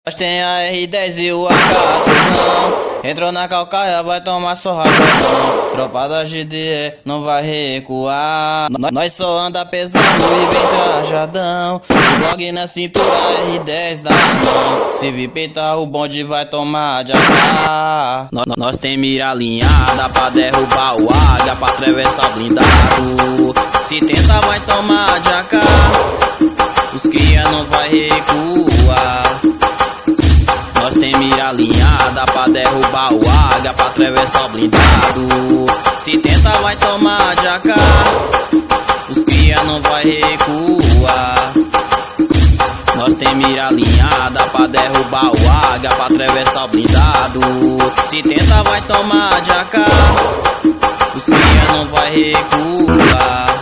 Nós tem a R10 e o AK, entrou na calcaia, vai tomar só rapidão. Tropa da GDE não vai recuar. Nós só anda pesado e vem trajadão. Blog na cintura, R10 da mão. Se vir peitar o bonde vai tomar de AK. Nós tem mira alinhada pra derrubar o águia, pra atravessar o blindado. Se tenta vai tomar de AK, os cria não vai recuar. Nós tem mira alinhada pra derrubar o águia, pra atravessar o blindado. Se tenta vai tomar de AK, os cria não vai recuar. Nós tem mira alinhada pra derrubar o águia, pra atravessar o blindado. Se tenta vai tomar de AK, os cria não vai recuar.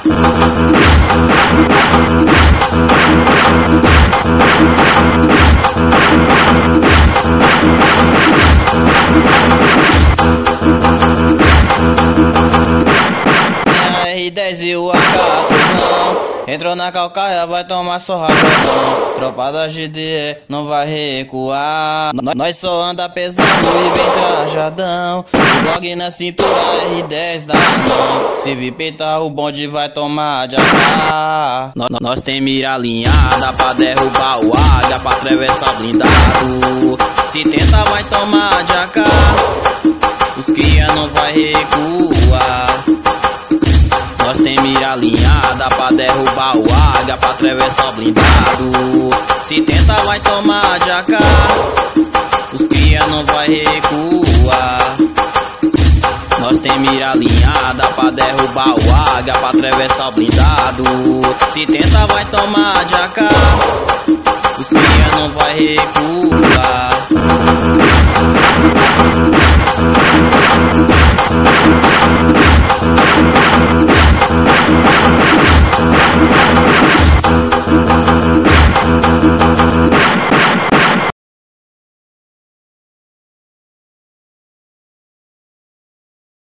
R10 e o AK, entrou na calcaia, vai tomar só rapidão. Tropa da GDE não vai recuar. Nós só anda pesado e vem trajadão. Blog na cintura, R10 da mão. Se vir peitar o bonde vai tomar de AK. Nós tem mira alinhada pra derrubar o águia, pra atravessar o blindado. Se tenta vai tomar de AK, os cria não vai recuar. Nós tem mira alinhada pra derrubar o águia, pra atravessar o blindado. Se tenta vai tomar de AK, os cria não vai recuar. Nós tem mira alinhada pra derrubar o águia, pra atravessar o blindado. Se tenta vai tomar de AK, os cria não vai recuar.